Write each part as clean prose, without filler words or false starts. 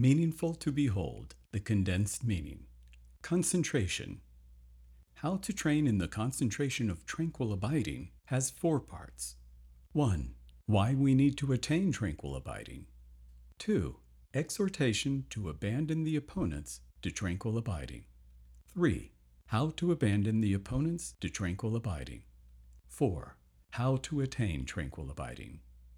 Meaningful to behold, the condensed meaning. Concentration. How to train in the concentration of tranquil abiding has 4 parts. 1. Why we need to attain tranquil abiding. 2. Exhortation to abandon the opponents to tranquil abiding. 3. How to abandon the opponents to tranquil abiding. 4. How to attain tranquil abiding.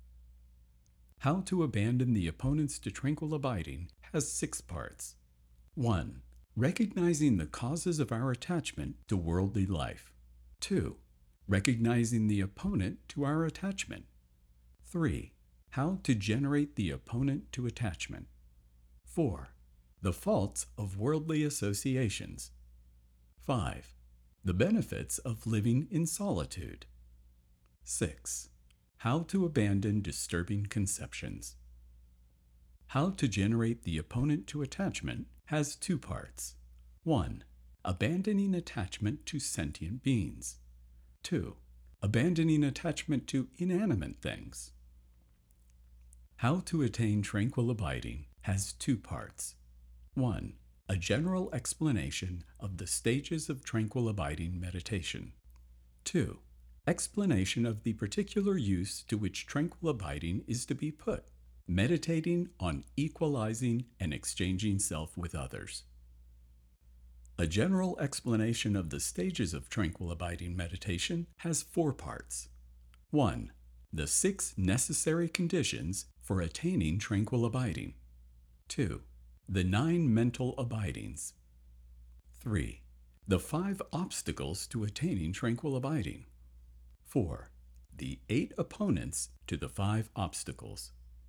How to abandon the opponents to tranquil abiding has 6 parts. 1. Recognizing the causes of our attachment to worldly life. 2. Recognizing the opponent to our attachment. 3. How to generate the opponent to attachment. 4. The faults of worldly associations. 5. The benefits of living in solitude. 6. How to abandon disturbing conceptions. How to generate the opponent to attachment has 2 parts. 1. Abandoning attachment to sentient beings. 2. Abandoning attachment to inanimate things. How to attain tranquil abiding has 2 parts. 1. A general explanation of the stages of tranquil abiding meditation. 2. Explanation of the particular use to which tranquil abiding is to be put, meditating on equalizing and exchanging self with others. A general explanation of the stages of tranquil abiding meditation has 4 parts. 1. The 6 necessary conditions for attaining tranquil abiding. 2. The 9 mental abidings. 3. The 5 obstacles to attaining tranquil abiding. 4. The 8 opponents to the 5 obstacles.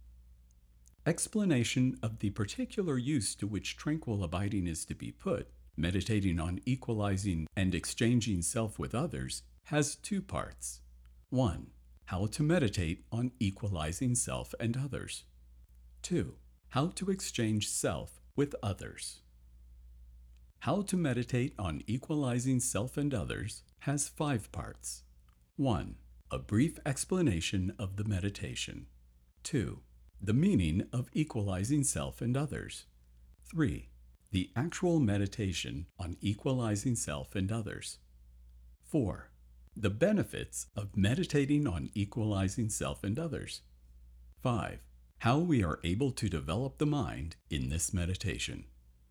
Explanation of the particular use to which tranquil abiding is to be put, meditating on equalizing and exchanging self with others, has 2 parts. 1. How to meditate on equalizing self and others. 2. How to exchange self with others. How to meditate on equalizing self and others has 5 parts. 1. A brief explanation of the meditation. 2. The meaning of equalizing self and others. 3. The actual meditation on equalizing self and others. 4. The benefits of meditating on equalizing self and others. 5. How we are able to develop the mind in this meditation.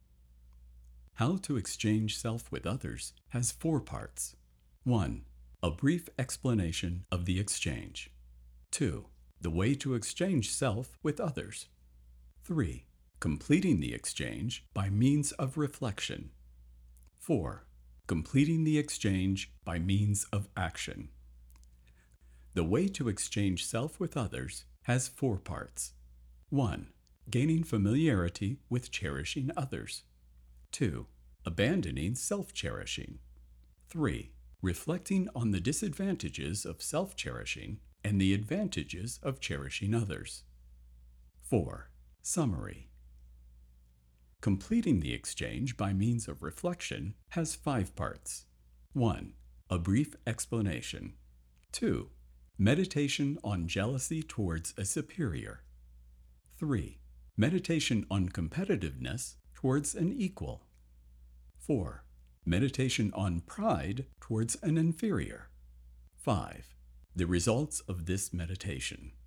How to exchange self with others has 4 parts. 1. A brief explanation of the exchange. 2. The way to exchange self with others. 3. Completing the exchange by means of reflection. 4. Completing the exchange by means of action. The way to exchange self with others has 4 parts. 1. Gaining familiarity with cherishing others. 2. Abandoning self-cherishing. 3. Reflecting on the disadvantages of self-cherishing and the advantages of cherishing others. 4. Summary. Completing the exchange by means of reflection has 5 parts. 1. A brief explanation. 2. Meditation on jealousy towards a superior. 3. Meditation on competitiveness towards an equal. 4. Meditation on pride towards an inferior. 5. The results of this meditation.